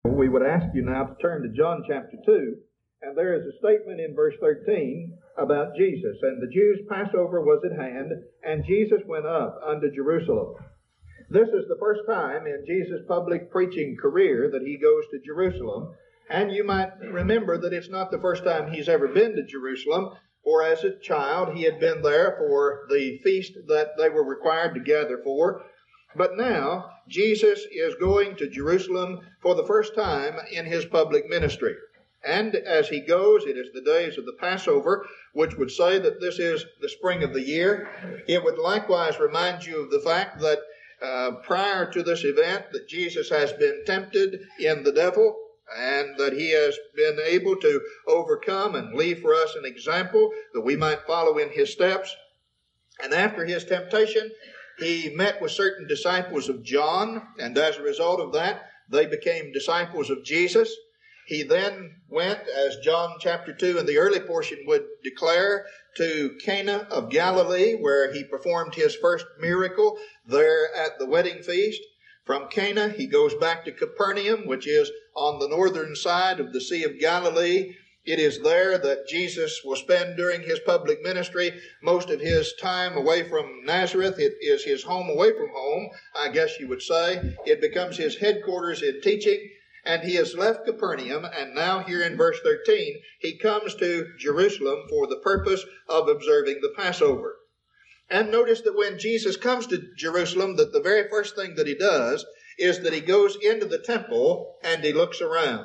We would ask you now to turn to John chapter 2, and there is a statement in verse 13 about Jesus. And the Jews' Passover was at hand, and Jesus went up unto Jerusalem. This is the first time in Jesus' public preaching career that he goes to Jerusalem. And you might remember that it's not the first time he's ever been to Jerusalem, for as a child he had been there for the feast that they were required to gather for. But now Jesus is going to Jerusalem for the first time in his public ministry. And as he goes, it is the days of the Passover, which would say that this is the spring of the year. It would likewise remind you of the fact that prior to this event, that Jesus has been tempted in the devil, and that he has been able to overcome and leave for us an example that we might follow in his steps. And after his temptation, he met with certain disciples of John, and as a result of that, they became disciples of Jesus. He then went, as John chapter 2 in the early portion would declare, to Cana of Galilee, where he performed his first miracle there at the wedding feast. From Cana, he goes back to Capernaum, which is on the northern side of the Sea of Galilee. It is there that Jesus will spend during his public ministry most of his time away from Nazareth. It is his home away from home, I guess you would say. It becomes his headquarters in teaching. And he has left Capernaum, and now here in verse 13, he comes to Jerusalem for the purpose of observing the Passover. And notice that when Jesus comes to Jerusalem, that the very first thing that he does is that he goes into the temple and he looks around.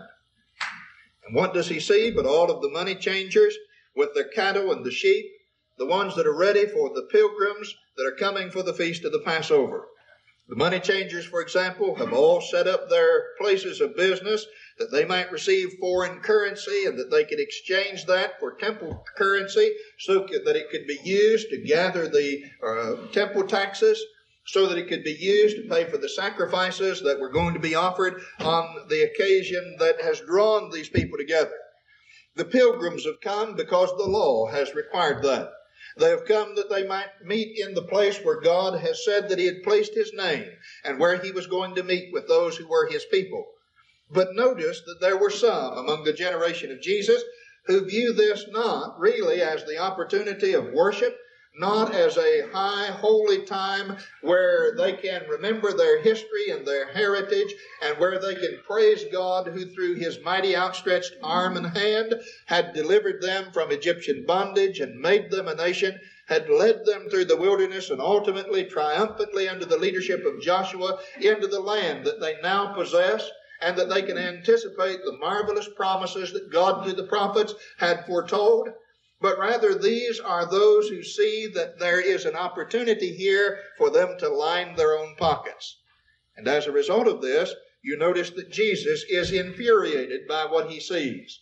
And what does he see but all of the money changers with their cattle and the sheep, the ones that are ready for the pilgrims that are coming for the feast of the Passover. The money changers, for example, have all set up their places of business that they might receive foreign currency and that they could exchange that for temple currency so that it could be used to gather the temple taxes, so that it could be used to pay for the sacrifices that were going to be offered on the occasion that has drawn these people together. The pilgrims have come because the law has required that. They have come that they might meet in the place where God has said that he had placed his name and where he was going to meet with those who were his people. But notice that there were some among the generation of Jesus who view this not really as the opportunity of worship, not as a high holy time where they can remember their history and their heritage and where they can praise God who through his mighty outstretched arm and hand had delivered them from Egyptian bondage and made them a nation, had led them through the wilderness and ultimately triumphantly under the leadership of Joshua into the land that they now possess, and that they can anticipate the marvelous promises that God through the prophets had foretold. But rather, these are those who see that there is an opportunity here for them to line their own pockets. And as a result of this, you notice that Jesus is infuriated by what he sees.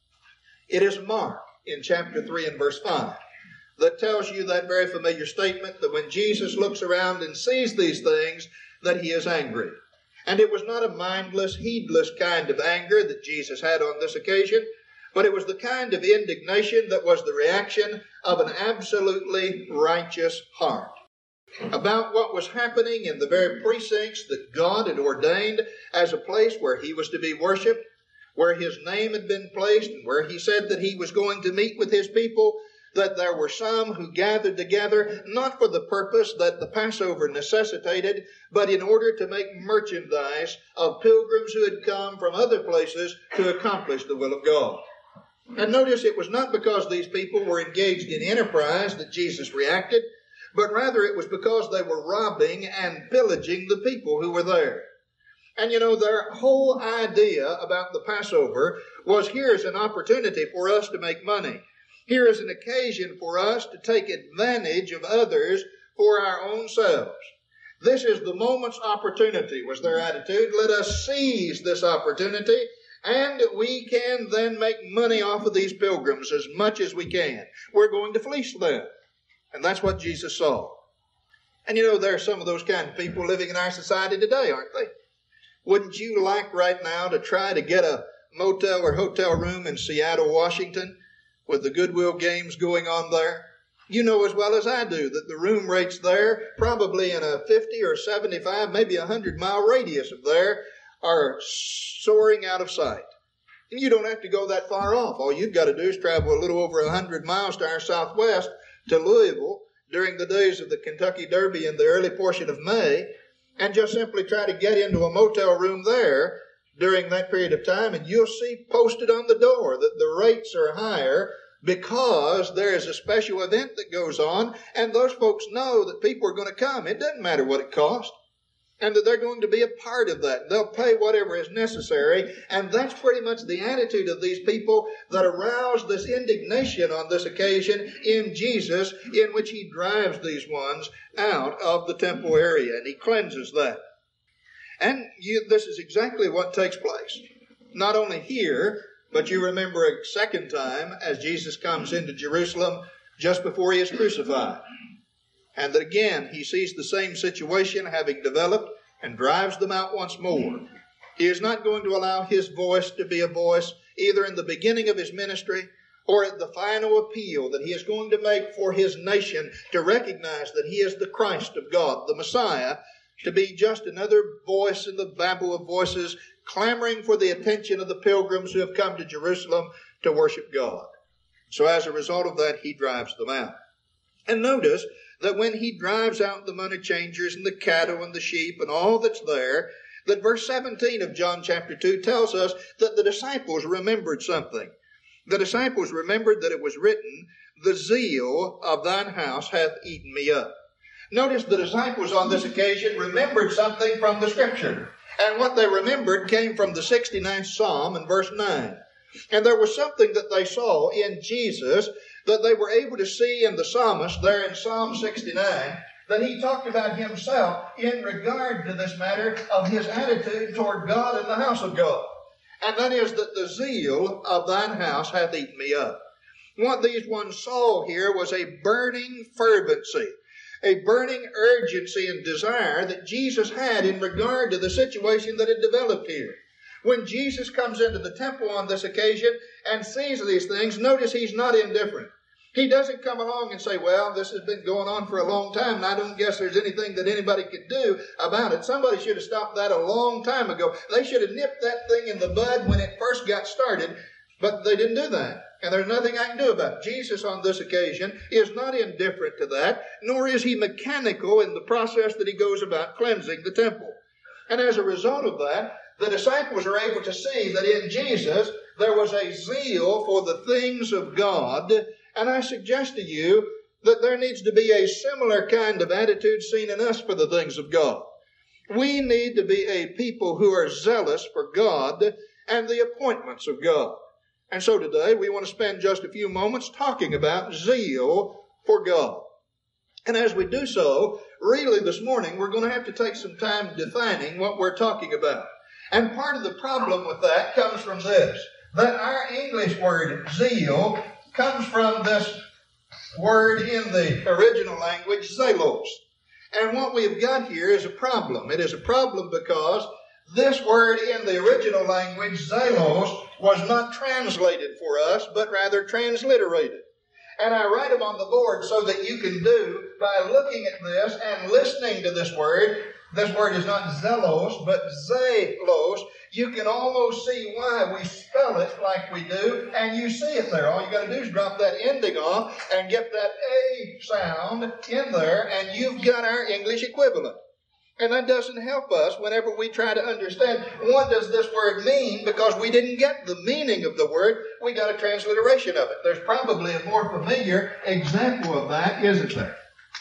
It is Mark in chapter 3 and verse 5 that tells you that very familiar statement that when Jesus looks around and sees these things, that he is angry. And it was not a mindless, heedless kind of anger that Jesus had on this occasion, but it was the kind of indignation that was the reaction of an absolutely righteous heart about what was happening in the very precincts that God had ordained as a place where he was to be worshiped, where his name had been placed, and where he said that he was going to meet with his people, that there were some who gathered together not for the purpose that the Passover necessitated, but in order to make merchandise of pilgrims who had come from other places to accomplish the will of God. And notice it was not because these people were engaged in enterprise that Jesus reacted, but rather it was because they were robbing and pillaging the people who were there. And you know, their whole idea about the Passover was, here is an opportunity for us to make money. Here is an occasion for us to take advantage of others for our own selves. This is the moment's opportunity, was their attitude. Let us seize this opportunity, and we can then make money off of these pilgrims as much as we can. We're going to fleece them. And that's what Jesus saw. And you know, there are some of those kind of people living in our society today, aren't they? Wouldn't you like right now to try to get a motel or hotel room in Seattle, Washington, with the Goodwill games going on there? You know as well as I do that the room rates there, probably in a 50 or 75, maybe 100-mile radius of there, are soaring out of sight. And you don't have to go that far off. All you've got to do is travel a little over 100 miles to our southwest to Louisville during the days of the Kentucky Derby in the early portion of May, and just simply try to get into a motel room there during that period of time, and you'll see posted on the door that the rates are higher because there is a special event that goes on, and those folks know that people are going to come. It doesn't matter what it costs, and that they're going to be a part of that. They'll pay whatever is necessary, and that's pretty much the attitude of these people that aroused this indignation on this occasion in Jesus, in which he drives these ones out of the temple area, and he cleanses that. And this is exactly what takes place. Not only here, but you remember a second time as Jesus comes into Jerusalem just before he is crucified. And that again, he sees the same situation having developed and drives them out once more. He is not going to allow his voice to be a voice either in the beginning of his ministry or at the final appeal that he is going to make for his nation to recognize that he is the Christ of God, the Messiah, to be just another voice in the babel of voices clamoring for the attention of the pilgrims who have come to Jerusalem to worship God. So as a result of that, he drives them out. And notice that when he drives out the money changers and the cattle and the sheep and all that's there, that verse 17 of John chapter 2 tells us that the disciples remembered something. The disciples remembered that it was written, "The zeal of thine house hath eaten me up." Notice the disciples on this occasion remembered something from the Scripture. And what they remembered came from the 69th Psalm in verse 9. And there was something that they saw in Jesus that they were able to see in the psalmist there in Psalm 69, that he talked about himself in regard to this matter of his attitude toward God and the house of God. And that is that the zeal of thine house hath eaten me up. What these ones saw here was a burning fervency, a burning urgency and desire that Jesus had in regard to the situation that had developed here. When Jesus comes into the temple on this occasion and sees these things, notice he's not indifferent. He doesn't come along and say, well, this has been going on for a long time, and I don't guess there's anything that anybody could do about it. Somebody should have stopped that a long time ago. They should have nipped that thing in the bud when it first got started, but they didn't do that. And there's nothing I can do about it. Jesus on this occasion is not indifferent to that, nor is he mechanical in the process that he goes about cleansing the temple. And as a result of that, the disciples are able to see that in Jesus there was a zeal for the things of God. And I suggest to you that there needs to be a similar kind of attitude seen in us for the things of God. We need to be a people who are zealous for God and the appointments of God. And so today we want to spend just a few moments talking about zeal for God. And as we do so, really this morning we're going to have to take some time defining what we're talking about. And part of the problem with that comes from this, that our English word zeal comes from this word in the original language, zelos. And what we've got here is a problem. It is a problem because this word in the original language, zelos, was not translated for us, but rather transliterated. And I write them on the board so that you can do, by looking at this and listening to this word is not zelos, but zelos. You can almost see why we spell it like we do, and you see it there. All you got to do is drop that ending off and get that A sound in there, and you've got our English equivalent. And that doesn't help us whenever we try to understand what does this word mean, because we didn't get the meaning of the word. We got a transliteration of it. There's probably a more familiar example of that, isn't there?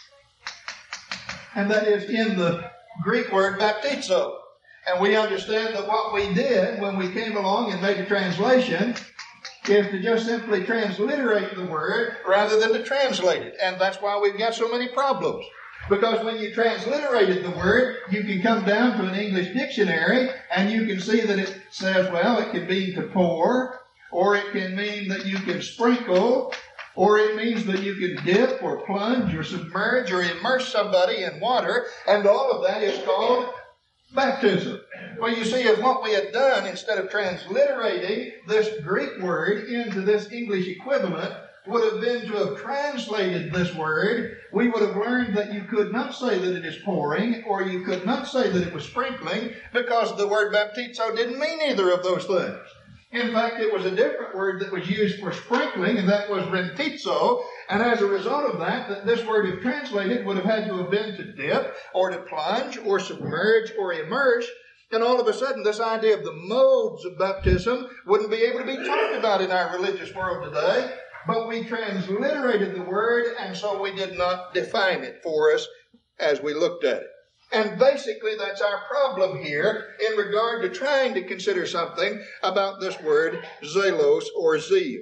And that is in the Greek word baptizo. And we understand that what we did when we came along and made a translation is to just simply transliterate the word rather than to translate it. And that's why we've got so many problems. Because when you transliterated the word, you can come down to an English dictionary and you can see that it says, well, it can mean to pour, or it can mean that you can sprinkle, or it means that you can dip or plunge or submerge or immerse somebody in water, and all of that is called baptism. Well, you see, if what we had done, instead of transliterating this Greek word into this English equivalent, would have been to have translated this word, we would have learned that you could not say that it is pouring, or you could not say that it was sprinkling, because the word baptizo didn't mean either of those things. In fact, it was a different word that was used for sprinkling, and that was rentizo. And as a result of that this word, if translated, would have had to have been to dip, or to plunge, or submerge, or immerse. And all of a sudden, this idea of the modes of baptism wouldn't be able to be talked about in our religious world today. But we transliterated the word, and so we did not define it for us as we looked at it. And basically, that's our problem here in regard to trying to consider something about this word, zelos, or zeal.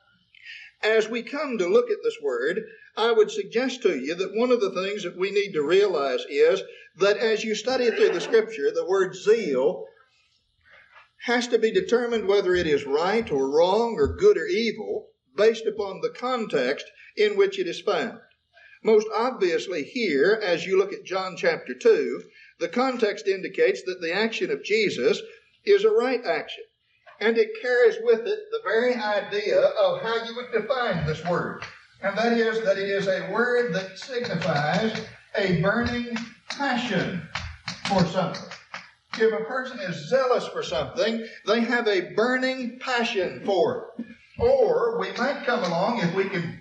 As we come to look at this word, I would suggest to you that one of the things that we need to realize is that as you study through the Scripture, the word zeal has to be determined whether it is right or wrong or good or evil based upon the context in which it is found. Most obviously here, as you look at John chapter 2, the context indicates that the action of Jesus is a right action. And it carries with it the very idea of how you would define this word. And that it is a word that signifies a burning passion for something. If a person is zealous for something, they have a burning passion for it. Or we might come along, if we can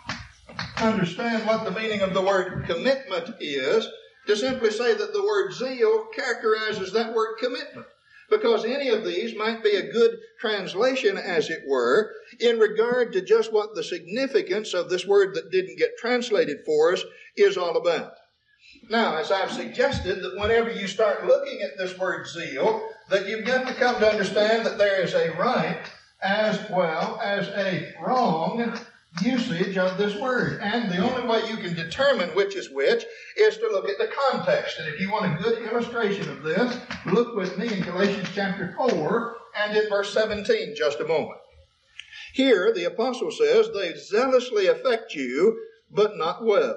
understand what the meaning of the word commitment is, to simply say that the word zeal characterizes that word commitment. Because any of these might be a good translation, as it were, in regard to just what the significance of this word that didn't get translated for us is all about. Now, as I've suggested, that whenever you start looking at this word zeal, that you've got to come to understand that there is a right as well as a wrong usage of this word. And the only way you can determine which is which is to look at the context. And if you want a good illustration of this, look with me in Galatians chapter 4 and in verse 17 just a moment. Here the apostle says, they zealously affect you, but not well.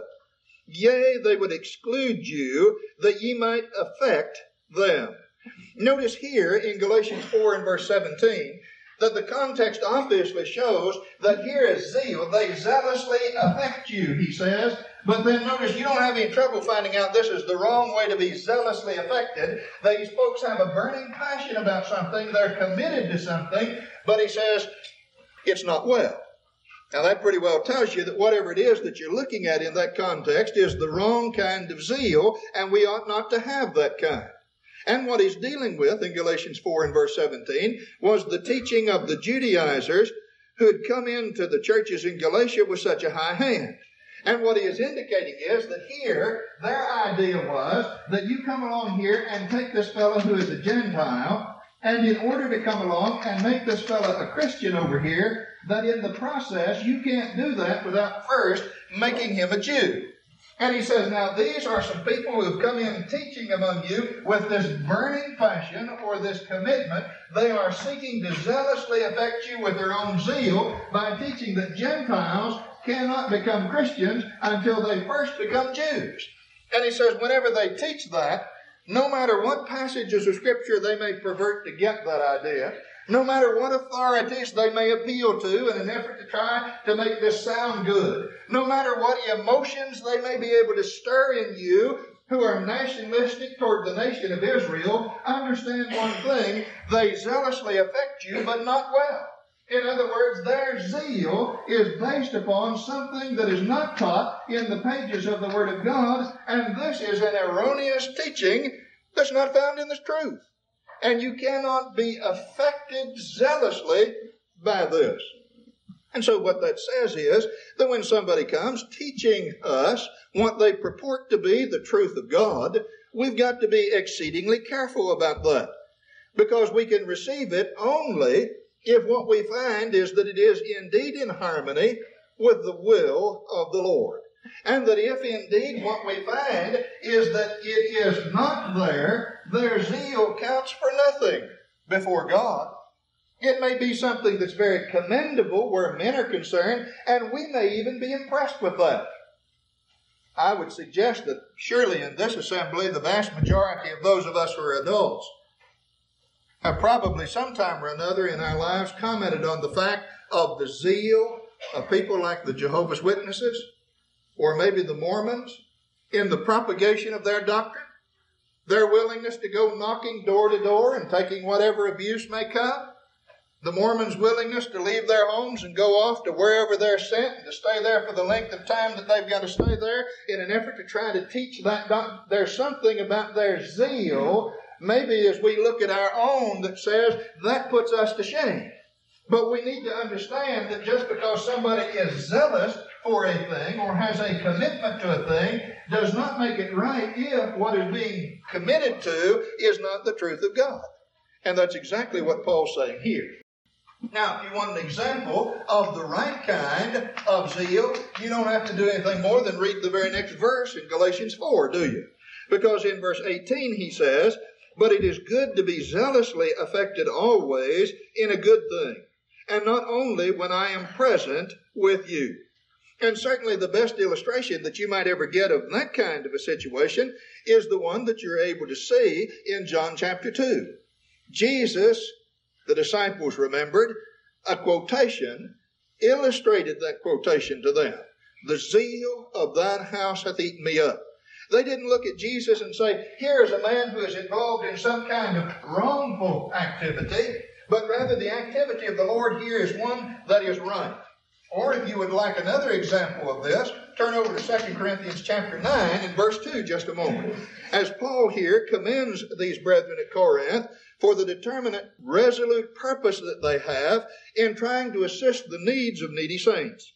Yea, they would exclude you, that ye might affect them. Notice here in Galatians 4 and verse 17, that the context obviously shows that here is zeal. They zealously affect you, he says. But then notice, you don't have any trouble finding out this is the wrong way to be zealously affected. These folks have a burning passion about something. They're committed to something. But he says, it's not well. Now that pretty well tells you that whatever it is that you're looking at in that context is the wrong kind of zeal, and we ought not to have that kind. And what he's dealing with in Galatians 4 and verse 17 was the teaching of the Judaizers who had come into the churches in Galatia with such a high hand. And what he is indicating is that here, their idea was that you come along here and take this fellow who is a Gentile, and in order to come along and make this fellow a Christian over here, that in the process you can't do that without first making him a Jew. And he says, now these are some people who have come in teaching among you with this burning passion or this commitment. They are seeking to zealously affect you with their own zeal by teaching that Gentiles cannot become Christians until they first become Jews. And he says, whenever they teach that, no matter what passages of Scripture they may pervert to get that idea, no matter what authorities they may appeal to in an effort to try to make this sound good, no matter what emotions they may be able to stir in you who are nationalistic toward the nation of Israel, understand one thing, they zealously affect you, but not well. In other words, their zeal is based upon something that is not taught in the pages of the Word of God, and this is an erroneous teaching that's not found in the truth. And you cannot be affected zealously by this. And so what that says is that when somebody comes teaching us what they purport to be the truth of God, we've got to be exceedingly careful about that. Because we can receive it only if what we find is that it is indeed in harmony with the will of the Lord. And that if indeed what we find is that it is not there, their zeal counts for nothing before God. It may be something that's very commendable where men are concerned, and we may even be impressed with that. I would suggest that surely in this assembly, the vast majority of those of us who are adults have probably sometime or another in our lives commented on the fact of the zeal of people like the Jehovah's Witnesses or maybe the Mormons in the propagation of their doctrine, their willingness to go knocking door to door and taking whatever abuse may come, the Mormons' willingness to leave their homes and go off to wherever they're sent and to stay there for the length of time that they've got to stay there in an effort to try to teach that doctrine. There's something about their zeal, maybe as we look at our own, that says that puts us to shame. But we need to understand that just because somebody is zealous for a thing or has a commitment to a thing does not make it right if what is being committed to is not the truth of God. And that's exactly what Paul's saying here. Now, if you want an example of the right kind of zeal, you don't have to do anything more than read the very next verse in Galatians 4, do you? Because in verse 18 he says, "But it is good to be zealously affected always in a good thing, and not only when I am present with you." And certainly the best illustration that you might ever get of that kind of a situation is the one that you're able to see in John chapter 2. Jesus, the disciples remembered, a quotation illustrated that quotation to them. "The zeal of thine house hath eaten me up." They didn't look at Jesus and say, here is a man who is involved in some kind of wrongful activity, but rather the activity of the Lord here is one that is right. Or if you would like another example of this, turn over to 2 Corinthians chapter 9 and verse 2 just a moment. As Paul here commends these brethren at Corinth for the determinate, resolute purpose that they have in trying to assist the needs of needy saints.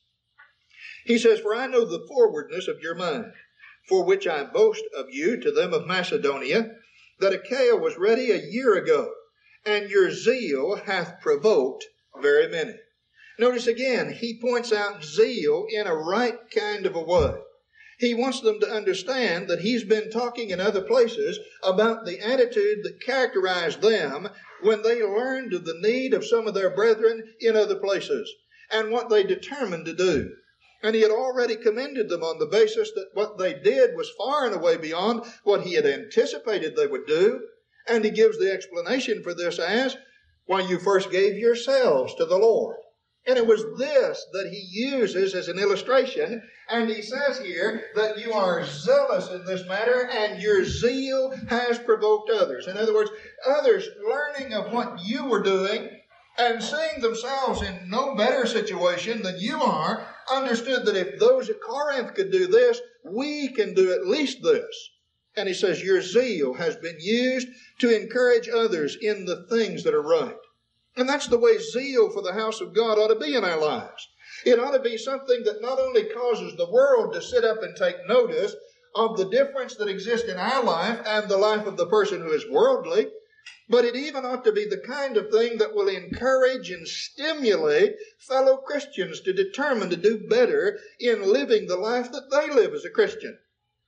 He says, "For I know the forwardness of your mind, for which I boast of you to them of Macedonia, that Achaia was ready a year ago, and your zeal hath provoked very many." Notice again, he points out zeal in a right kind of a way. He wants them to understand that he's been talking in other places about the attitude that characterized them when they learned of the need of some of their brethren in other places and what they determined to do. And he had already commended them on the basis that what they did was far and away beyond what he had anticipated they would do. And he gives the explanation for this as, "Why, you first gave yourselves to the Lord." And it was this that he uses as an illustration. And he says here that you are zealous in this matter and your zeal has provoked others. In other words, others learning of what you were doing and seeing themselves in no better situation than you are, understood that if those at Corinth could do this, we can do at least this. And he says your zeal has been used to encourage others in the things that are right. And that's the way zeal for the house of God ought to be in our lives. It ought to be something that not only causes the world to sit up and take notice of the difference that exists in our life and the life of the person who is worldly, but it even ought to be the kind of thing that will encourage and stimulate fellow Christians to determine to do better in living the life that they live as a Christian.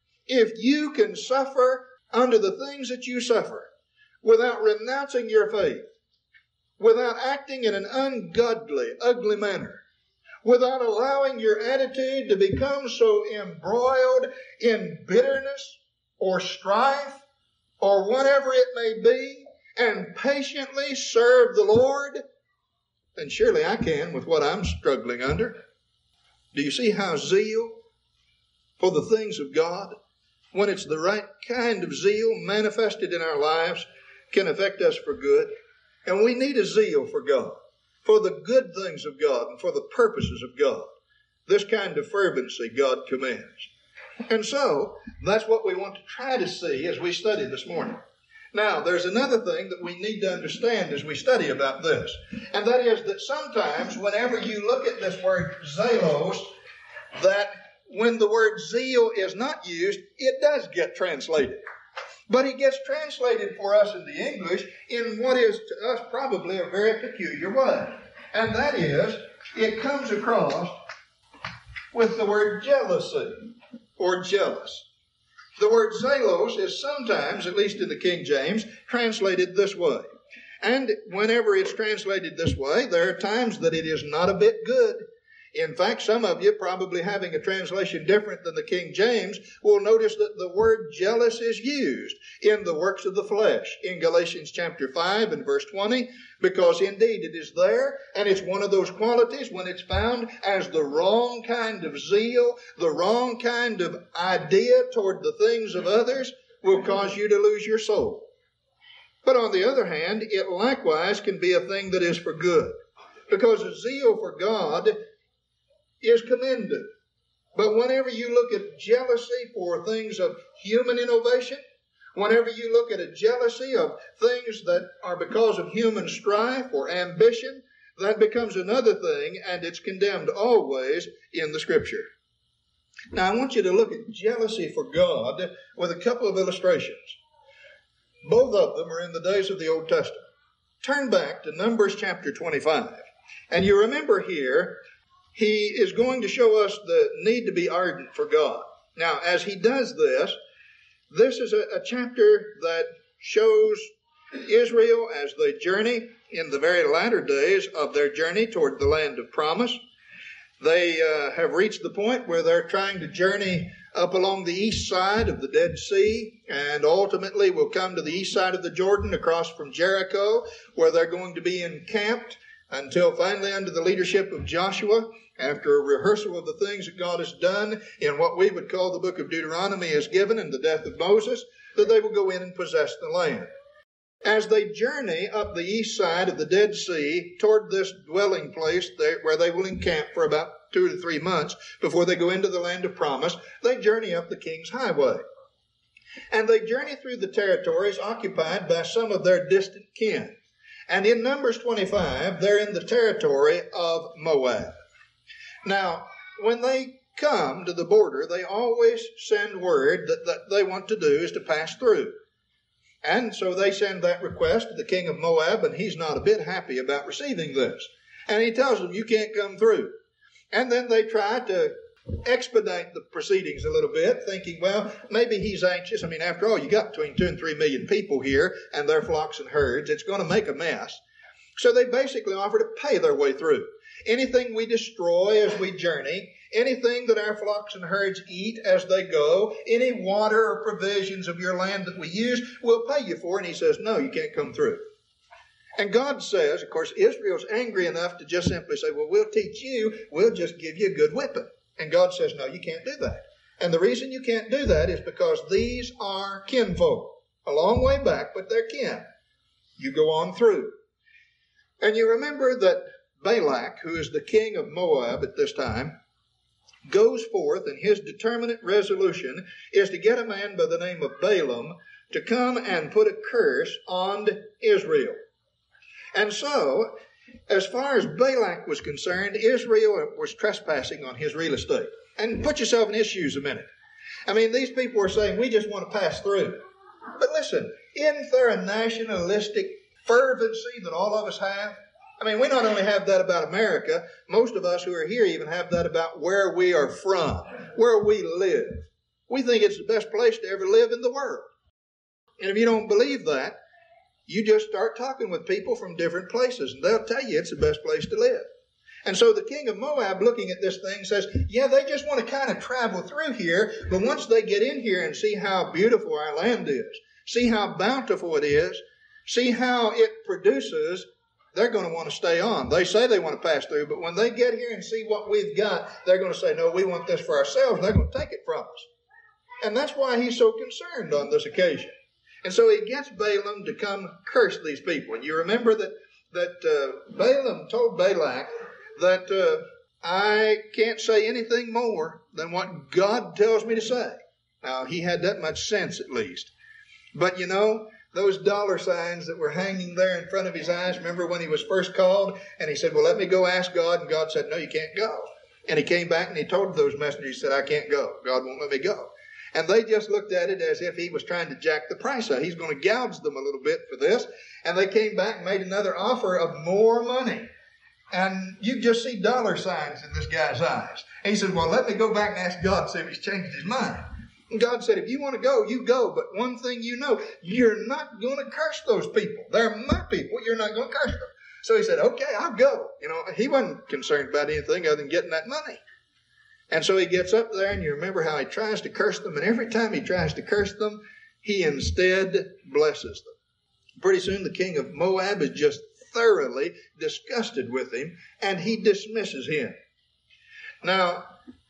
If you can suffer under the things that you suffer without renouncing your faith, without acting in an ungodly, ugly manner, without allowing your attitude to become so embroiled in bitterness or strife or whatever it may be, and patiently serve the Lord, then surely I can with what I'm struggling under. Do you see how zeal for the things of God, when it's the right kind of zeal manifested in our lives, can affect us for good? And we need a zeal for God, for the good things of God, and for the purposes of God. This kind of fervency God commands. And so, that's what we want to try to see as we study this morning. Now, there's another thing that we need to understand as we study about this. And that is that sometimes, whenever you look at this word zelos, that when the word zeal is not used, it does get translated. But it gets translated for us in the English in what is to us probably a very peculiar way. And that is, it comes across with the word jealousy or jealous. The word zelos is sometimes, at least in the King James, translated this way. And whenever it's translated this way, there are times that it is not a bit good. In fact, some of you, probably having a translation different than the King James, will notice that the word jealous is used in the works of the flesh in Galatians chapter 5 and verse 20, because indeed it is there, and it's one of those qualities when it's found as the wrong kind of zeal, the wrong kind of idea toward the things of others, will cause you to lose your soul. But on the other hand, it likewise can be a thing that is for good, because a zeal for God is commended. But whenever you look at jealousy for things of human innovation, whenever you look at a jealousy of things that are because of human strife or ambition, that becomes another thing, and it's condemned always in the Scripture. Now, I want you to look at jealousy for God with a couple of illustrations. Both of them are in the days of the Old Testament. Turn back to Numbers chapter 25. And you remember here, he is going to show us the need to be ardent for God. Now, as he does this, this is a chapter that shows Israel as they journey in the very latter days of their journey toward the land of promise. They have reached the point where they're trying to journey up along the east side of the Dead Sea, and ultimately will come to the east side of the Jordan across from Jericho, where they're going to be encamped until finally, under the leadership of Joshua, after a rehearsal of the things that God has done in what we would call the book of Deuteronomy is given in the death of Moses, that they will go in and possess the land. As they journey up the east side of the Dead Sea toward this dwelling place where they will encamp for about 2 to 3 months before they go into the land of promise, they journey up the King's Highway. And they journey through the territories occupied by some of their distant kin. And in Numbers 25, they're in the territory of Moab. Now, when they come to the border, they always send word that they want to do is to pass through. And so they send that request to the king of Moab, and he's not a bit happy about receiving this. And he tells them, you can't come through. And then they try to expedite the proceedings a little bit, thinking, well, maybe he's anxious. I mean, after all, you got between 2 and 3 million people here and their flocks and herds. It's going to make a mess. So they basically offer to pay their way through. Anything we destroy as we journey, anything that our flocks and herds eat as they go, any water or provisions of your land that we use, we'll pay you for. And he says, no, you can't come through. And God says, of course, Israel's angry enough to just simply say, well, we'll teach you, we'll just give you a good whipping. And God says, no, you can't do that. And the reason you can't do that is because these are kinfolk. A long way back, but they're kin. You go on through. And you remember that Balak, who is the king of Moab at this time, goes forth, and his determinate resolution is to get a man by the name of Balaam to come and put a curse on Israel. And so, as far as Balak was concerned, Israel was trespassing on his real estate. And put yourself in his shoes a minute. I mean, these people are saying, we just want to pass through. But listen, isn't there a nationalistic fervency that all of us have? I mean, we not only have that about America, most of us who are here even have that about where we are from, where we live. We think it's the best place to ever live in the world. And if you don't believe that, you just start talking with people from different places, and they'll tell you it's the best place to live. And so the king of Moab, looking at this thing, says, yeah, they just want to kind of travel through here, but once they get in here and see how beautiful our land is, see how bountiful it is, see how it produces, they're going to want to stay on. They say they want to pass through, but when they get here and see what we've got, they're going to say, no, we want this for ourselves, and they're going to take it from us. And that's why he's so concerned on this occasion. And so he gets Balaam to come curse these people. And you remember that Balaam told Balak that I can't say anything more than what God tells me to say. Now, he had that much sense at least. But you know, those dollar signs that were hanging there in front of his eyes, remember when he was first called and he said, well, let me go ask God. And God said, no, you can't go. And he came back and he told those messengers, he said, I can't go. God won't let me go. And they just looked at it as if he was trying to jack the price up. He's going to gouge them a little bit for this. And they came back and made another offer of more money. And you just see dollar signs in this guy's eyes. And he said, well, let me go back and ask God to see if he's changed his mind. And God said, if you want to go, you go. But one thing you know, you're not going to curse those people. They're my people. You're not going to curse them. So he said, okay, I'll go. He wasn't concerned about anything other than getting that money. And so he gets up there, and you remember how he tries to curse them, and every time he tries to curse them, he instead blesses them. Pretty soon the king of Moab is just thoroughly disgusted with him, and he dismisses him. Now,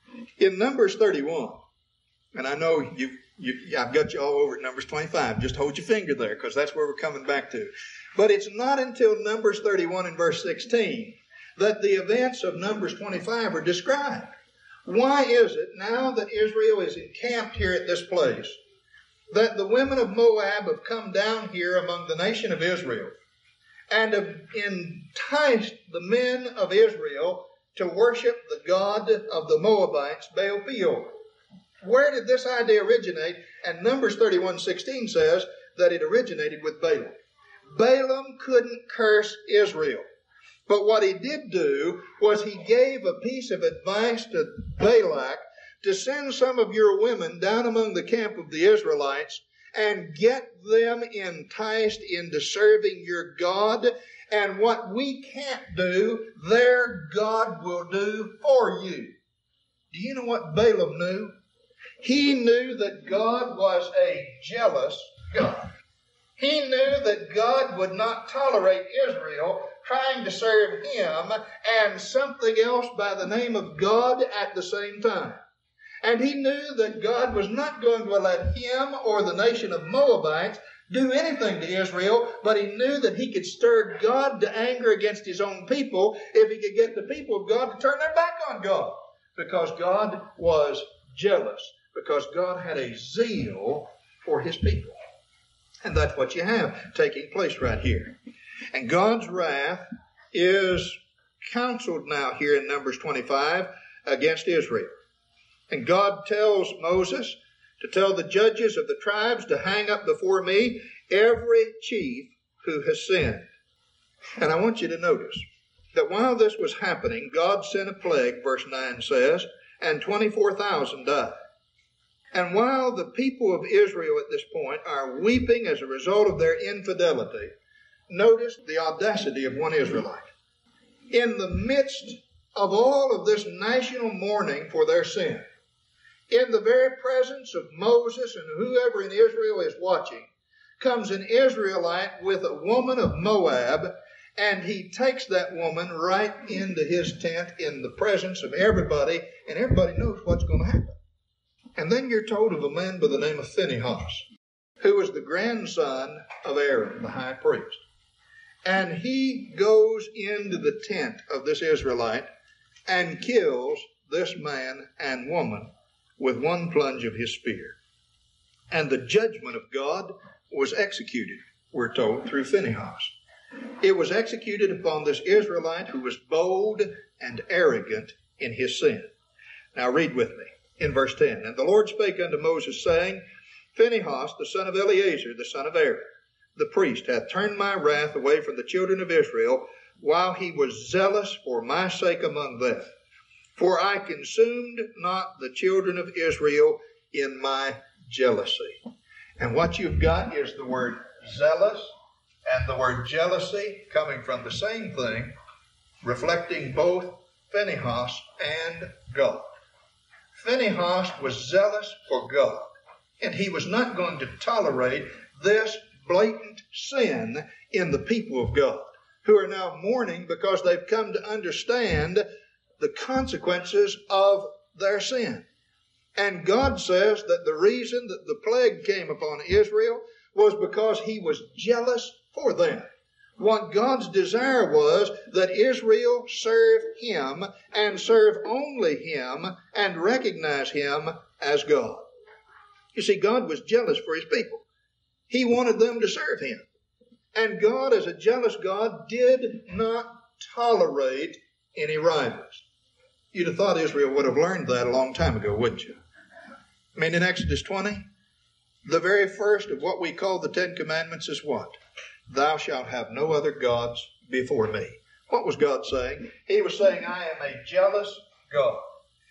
in Numbers 31, and I know I've got you all over at Numbers 25. Just hold your finger there, because that's where we're coming back to. But it's not until Numbers 31 and verse 16 that the events of Numbers 25 are described. Why is it, now that Israel is encamped here at this place, that the women of Moab have come down here among the nation of Israel and have enticed the men of Israel to worship the god of the Moabites, Baal Peor? Where did this idea originate? And Numbers 31:16 says that it originated with Balaam. Balaam couldn't curse Israel. But what he did do was he gave a piece of advice to Balak to send some of your women down among the camp of the Israelites and get them enticed into serving your God. And what we can't do, their God will do for you. Do you know what Balaam knew? He knew that God was a jealous God. He knew that God would not tolerate Israel trying to serve him and something else by the name of God at the same time. And he knew that God was not going to let him or the nation of Moabites do anything to Israel, but he knew that he could stir God to anger against his own people if he could get the people of God to turn their back on God, because God was jealous, because God had a zeal for his people. And that's what you have taking place right here. And God's wrath is counseled now here in Numbers 25 against Israel. And God tells Moses to tell the judges of the tribes to hang up before me every chief who has sinned. And I want you to notice that while this was happening, God sent a plague, verse 9 says, and 24,000 died. And while the people of Israel at this point are weeping as a result of their infidelity, notice the audacity of one Israelite. In the midst of all of this national mourning for their sin, in the very presence of Moses and whoever in Israel is watching, comes an Israelite with a woman of Moab, and he takes that woman right into his tent in the presence of everybody, and everybody knows what's going to happen. And then you're told of a man by the name of Phinehas, who was the grandson of Aaron, the high priest. And he goes into the tent of this Israelite and kills this man and woman with one plunge of his spear. And the judgment of God was executed, we're told, through Phinehas. It was executed upon this Israelite who was bold and arrogant in his sin. Now read with me in verse 10. And the Lord spake unto Moses, saying, Phinehas, the son of Eleazar, the son of Aaron, the priest, hath turned my wrath away from the children of Israel, while he was zealous for my sake among them. For I consumed not the children of Israel in my jealousy. And what you've got is the word zealous and the word jealousy coming from the same thing, reflecting both Phinehas and God. Phinehas was zealous for God, and he was not going to tolerate this blatant sin in the people of God, who are now mourning because they've come to understand the consequences of their sin. And God says that the reason that the plague came upon Israel was because he was jealous for them. What God's desire was that Israel serve him and serve only him and recognize him as God. You see, God was jealous for his people. He wanted them to serve him. And God, as a jealous God, did not tolerate any rivals. You'd have thought Israel would have learned that a long time ago, wouldn't you? I mean, in Exodus 20, the very first of what we call the Ten Commandments is what? Thou shalt have no other gods before me. What was God saying? He was saying, I am a jealous God.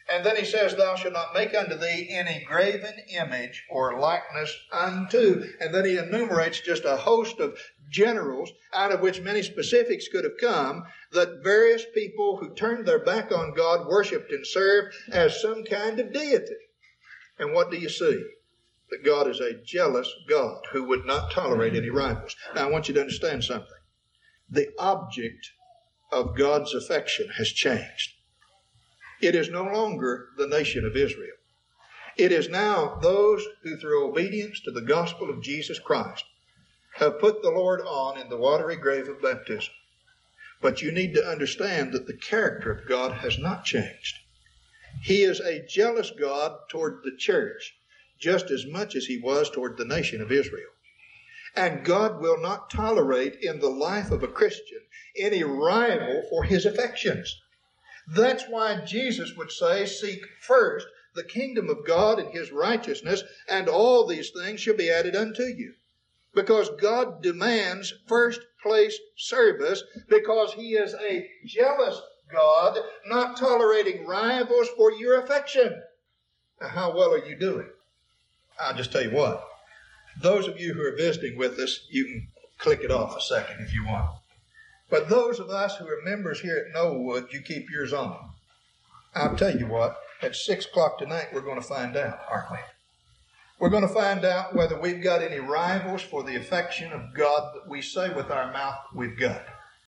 And then he says, thou shalt not make unto thee any graven image or likeness unto. And then he enumerates just a host of generals, out of which many specifics could have come, that various people who turned their back on God worshipped and served as some kind of deity. And what do you see? That God is a jealous God who would not tolerate any rivals. Now I want you to understand something. The object of God's affection has changed. It is no longer the nation of Israel. It is now those who, through obedience to the gospel of Jesus Christ, have put the Lord on in the watery grave of baptism. But you need to understand that the character of God has not changed. He is a jealous God toward the church, just as much as he was toward the nation of Israel. And God will not tolerate in the life of a Christian any rival for his affections. That's why Jesus would say, seek first the kingdom of God and his righteousness, and all these things shall be added unto you. Because God demands first place service, because he is a jealous God, not tolerating rivals for your affection. Now, how well are you doing? I'll just tell you what. Those of you who are visiting with us, you can click it off a second if you want. But those of us who are members here at Knollwood, you keep yours on. I'll tell you what, at 6 o'clock tonight we're going to find out, aren't we? We're going to find out whether we've got any rivals for the affection of God that we say with our mouth we've got.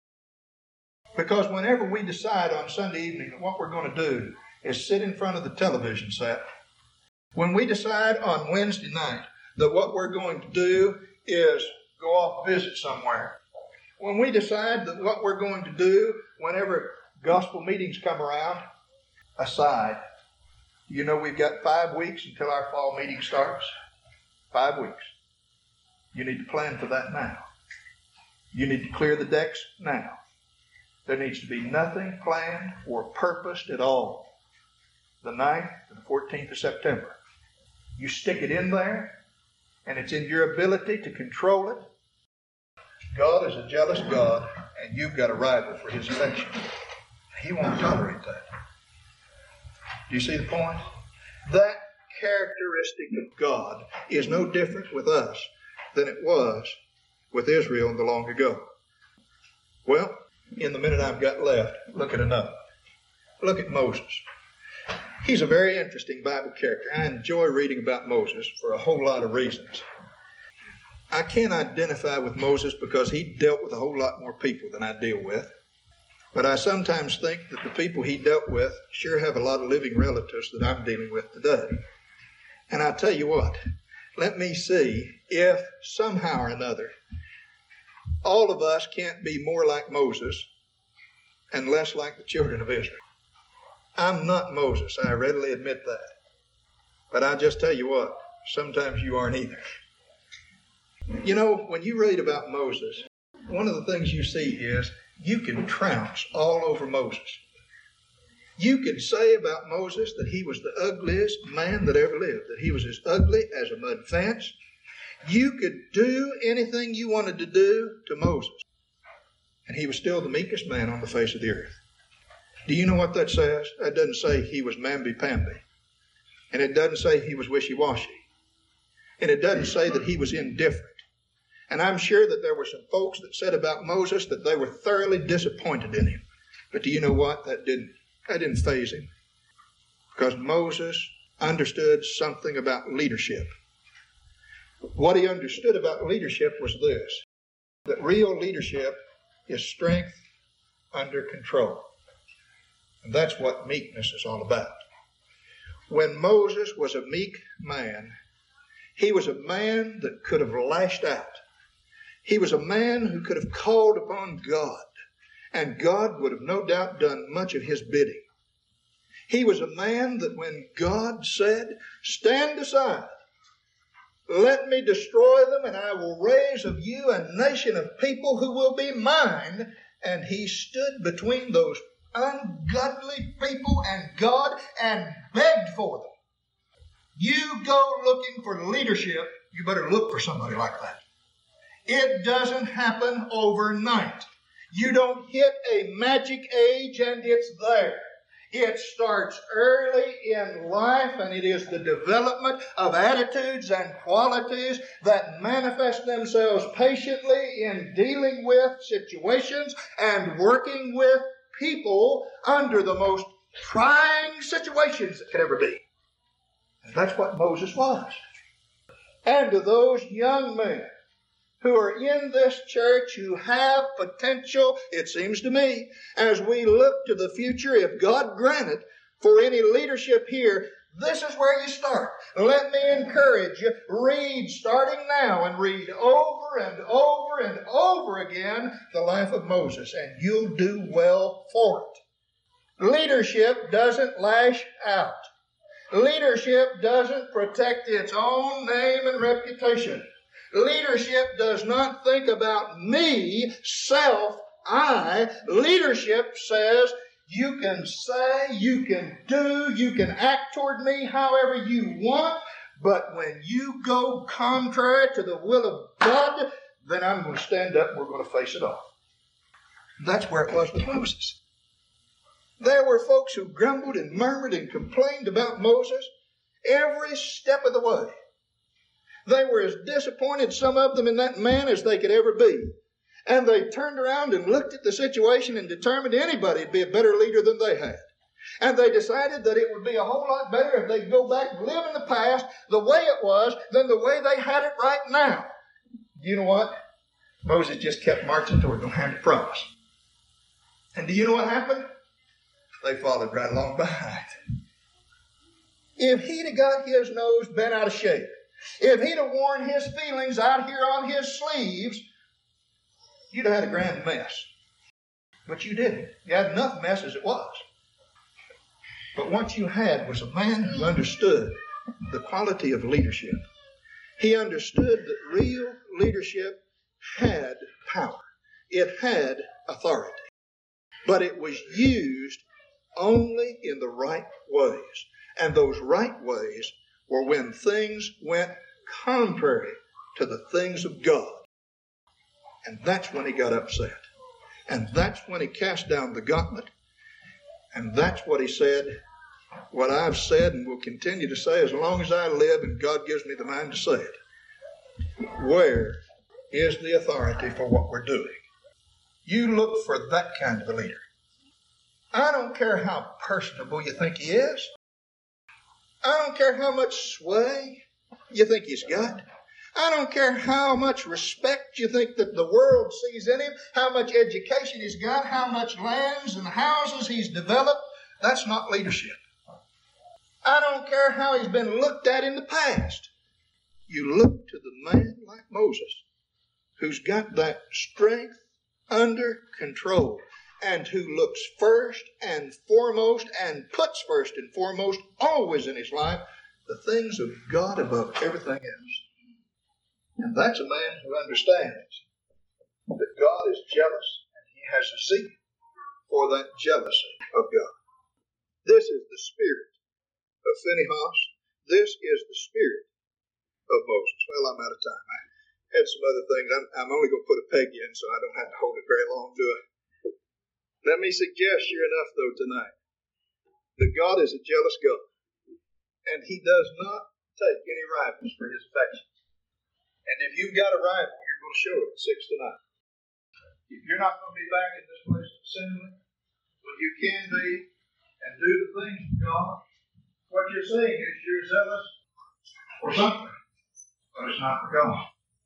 Because whenever we decide on Sunday evening that what we're going to do is sit in front of the television set, when we decide on Wednesday night that what we're going to do is go off visit somewhere, when we decide that what we're going to do whenever gospel meetings come around, aside, you know we've got 5 weeks until our fall meeting starts. 5 weeks. You need to plan for that now. You need to clear the decks now. There needs to be nothing planned or purposed at all. The 9th to the 14th of September. You stick it in there, and it's in your ability to control it. God is a jealous God, and you've got a rival for his affection. He won't tolerate that. Do you see the point? That characteristic of God is no different with us than it was with Israel in the long ago. Well, in the minute I've got left, look at another. Look at Moses. He's a very interesting Bible character. I enjoy reading about Moses for a whole lot of reasons. I can't identify with Moses because he dealt with a whole lot more people than I deal with. But I sometimes think that the people he dealt with sure have a lot of living relatives that I'm dealing with today. And I tell you what, let me see if somehow or another all of us can't be more like Moses and less like the children of Israel. I'm not Moses, I readily admit that. But I just tell you what, sometimes you aren't either. You know, when you read about Moses, one of the things you see is you can trounce all over Moses. You can say about Moses that he was the ugliest man that ever lived, that he was as ugly as a mud fence. You could do anything you wanted to do to Moses, and he was still the meekest man on the face of the earth. Do you know what that says? That doesn't say he was mamby-pamby, and it doesn't say he was wishy-washy, and it doesn't say that he was indifferent. And I'm sure that there were some folks that said about Moses that they were thoroughly disappointed in him. But do you know what? That didn't faze him. Because Moses understood something about leadership. What he understood about leadership was this: that real leadership is strength under control. And that's what meekness is all about. When Moses was a meek man, he was a man that could have lashed out. He was a man who could have called upon God, and God would have no doubt done much of his bidding. He was a man that when God said, "Stand aside, let me destroy them, and I will raise of you a nation of people who will be mine," and he stood between those ungodly people and God and begged for them. You go looking for leadership, you better look for somebody like that. It doesn't happen overnight. You don't hit a magic age and it's there. It starts early in life, and it is the development of attitudes and qualities that manifest themselves patiently in dealing with situations and working with people under the most trying situations that could ever be. And that's what Moses was. And to those young men who are in this church who have potential, it seems to me, as we look to the future, if God granted, for any leadership here, this is where you start. Let me encourage you, read starting now and read over and over and over again the life of Moses, and you'll do well for it. Leadership doesn't lash out. Leadership doesn't protect its own name and reputation. Leadership does not think about me, self, I. Leadership says, you can say, you can do, you can act toward me however you want, but when you go contrary to the will of God, then I'm going to stand up and we're going to face it off. That's where it was with Moses. There were folks who grumbled and murmured and complained about Moses every step of the way. They were as disappointed, some of them, in that man as they could ever be. And they turned around and looked at the situation and determined anybody would be a better leader than they had. And they decided that it would be a whole lot better if they'd go back and live in the past the way it was than the way they had it right now. You know what? Moses just kept marching toward the land of promise. And do you know what happened? They followed right along behind. If he'd have got his nose bent out of shape, if he'd have worn his feelings out here on his sleeves, you'd have had a grand mess. But you didn't. You had enough mess as it was. But what you had was a man who understood the quality of leadership. He understood that real leadership had power. It had authority. But it was used only in the right ways. And those right ways were when things went contrary to the things of God. And that's when he got upset. And that's when he cast down the gauntlet. And that's what he said, what I've said and will continue to say as long as I live and God gives me the mind to say it. Where is the authority for what we're doing? You look for that kind of a leader. I don't care how personable you think he is. I don't care how much sway you think he's got. I don't care how much respect you think that the world sees in him, how much education he's got, how much lands and houses he's developed. That's not leadership. I don't care how he's been looked at in the past. You look to the man like Moses, who's got that strength under control, and who looks first and foremost and puts first and foremost always in his life the things of God above everything else. And that's a man who understands that God is jealous and he has a zeal for that jealousy of God. This is the spirit of Phinehas. This is the spirit of Moses. Well, I'm out of time. I had some other things. I'm only going to put a peg in so I don't have to hold it very long, do I? Let me suggest you enough, though, tonight, that God is a jealous God, and he does not take any rivals for his affection. And if you've got a rival, you're going to show it at 6 tonight. If you're not going to be back in this place assembly, well, you can be and do the things of God. What you're saying is you're zealous for something, but it's not for God.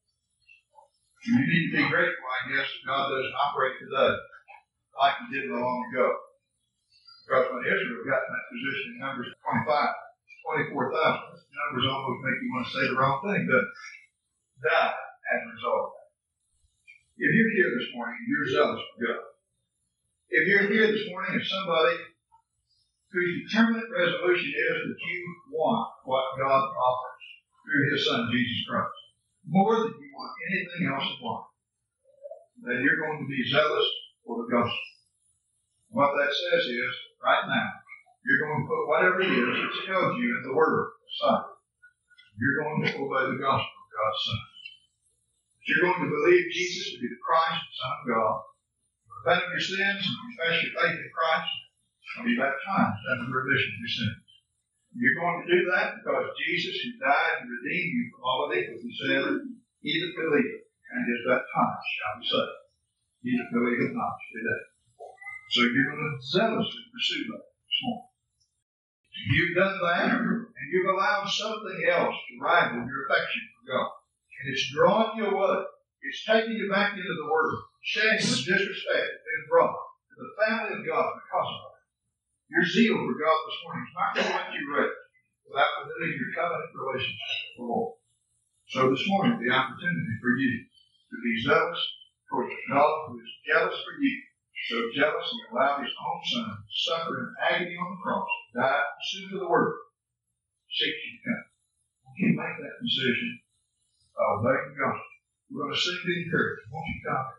You need to be grateful, I guess, that God doesn't operate today like he did long ago. Because when Israel got in that position in Numbers 24,000, numbers almost make you want to say the wrong thing, but died as a result of that. If you're here this morning, you're zealous for God. If you're here this morning as somebody whose determinate resolution is that you want what God offers through his Son, Jesus Christ, more than you want anything else in life, then you're going to be zealous for the gospel. What that says is, right now, you're going to put whatever it is that's tells you in the Word aside. You're going to obey the gospel of God's Son. You're going to believe Jesus to be the Christ, the Son of God, repent of your sins and confess your faith in Christ, Be baptized unto the remission of your sins. You're going to do that because Jesus, who died and redeemed you from all iniquity, said, "He that believeth and is baptized shall be saved. He that believeth not shall be damned." So you're going to zealously pursue that this morning. You've done that, and you've allowed something else to rival your affection for God. And it's drawing you away. It's taking you back into the Word. Shame and disrespect has been brought to the family of God because of that. Your zeal for God this morning is not going to let you rest without renewing your covenant relationship with the Lord. So this morning, the opportunity for you to be zealous towards God who is jealous for you. So jealous he allowed his own son to suffer in agony on the cross, die, pursue to the Word, seek you to come. Won't you make that decision? Obeying God. We're going to sing the encouragement. Won't you come?